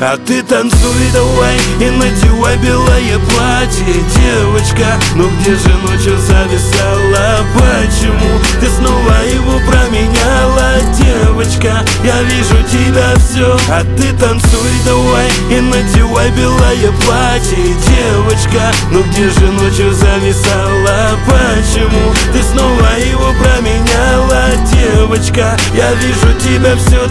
А ты танцуй давай и надевай белое платье, девочка. Ну где же ночью зависала? Почему ты снова его променяла, девочка? Я вижу тебя все. А ты танцуй давай и надевай белое платье, девочка. Ну где же ночью зависала? Почему ты снова его променяла, девочка? Я вижу тебя все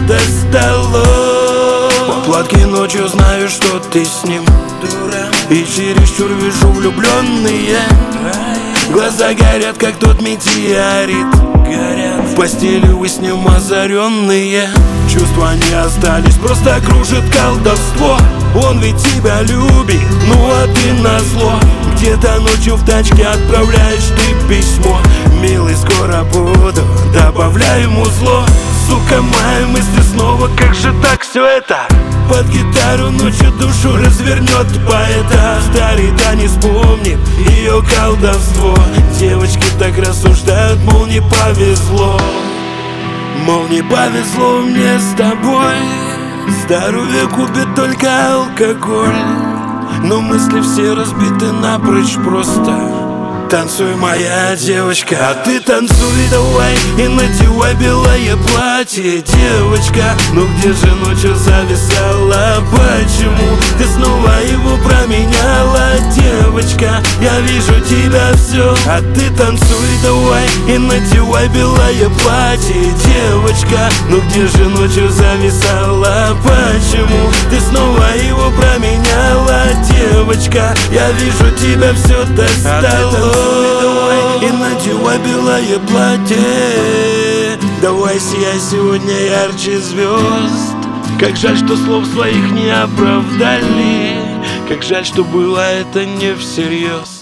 достало. По платке ночью знаю, что ты с ним, дура. И чересчур вижу влюбленные. Глаза горят, как тот метеорит. Горят. В постели вы с ним озаренные. Чувства не остались, просто кружит колдовство. Он ведь тебя любит, ну а ты назло. Где-то ночью в тачке отправляешь ты письмо: милый, скоро буду, добавляй ему зло. Сука, мои мысли снова, как же так все это? Под гитару ночью душу развернет поэта. Старый танец помнит ее колдовство. Девочки так рассуждают, мол, не повезло. Мол, не повезло мне с тобой. Здоровье купит только алкоголь. Но мысли все разбиты напрочь просто. Танцуй, моя девочка. А ты танцуй давай и надевай белое платье, девочка. Ну где же ночью зависала? Почему ты снова его променяла, девочка? Я вижу тебя все. А ты танцуй давай и надевай белое платье, девочка. Ну где же ночью зависала? Почему ты снова его променяла, девочка? Я вижу тебя все достало. Давай и надевай белое платье. Давай сияй сегодня ярче звезд. Как жаль, что слов своих не оправдали. Как жаль, что было это не всерьез.